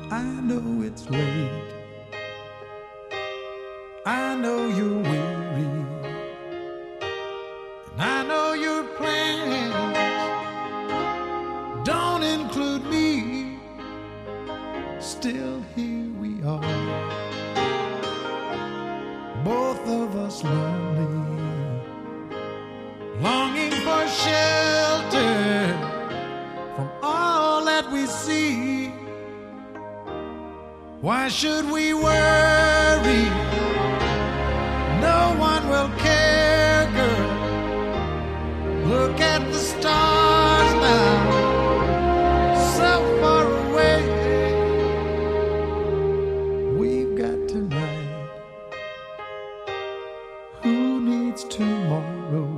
I know it's late. I know you're weary, and I know your plans don't include me. Still here we are, both of us lonely, longing for shelter from all that we see. Why should we worry? No one will care, girl. Look at the stars now, so far away. We've got tonight. Who needs tomorrow?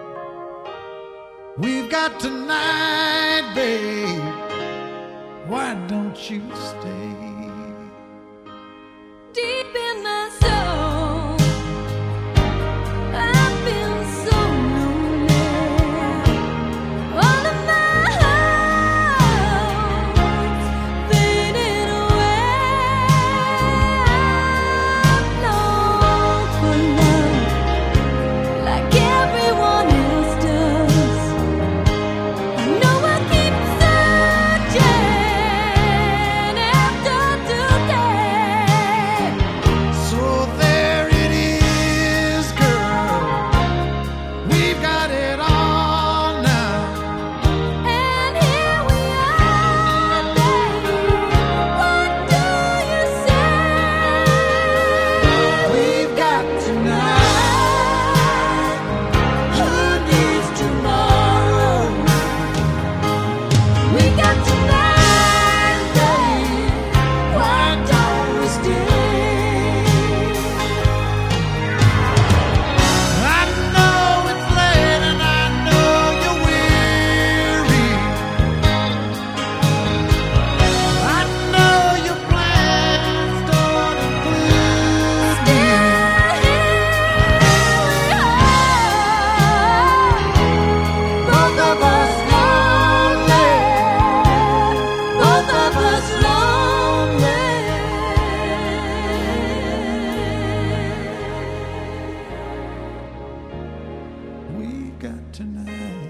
We've got tonight, babe. Why don't you stay? Deep in my soul, I've been so lonely. All of my hopes faded away. I long for love like everyone else does. I know I keep searching after today. So there it is, girl. We've got it all now. And here we are, babe. What do you say? We've got tonight. Who needs tomorrow? We got tonight, babe. Why don't we stay? I know it's late and I know you're weary. I know your plans don't include me. Both of us lonely. Both of us lonely. We got tonight.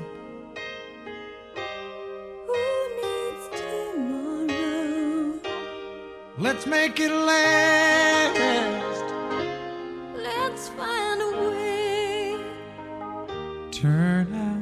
Who needs tomorrow? Let's make it last. Let's find a way. Turn out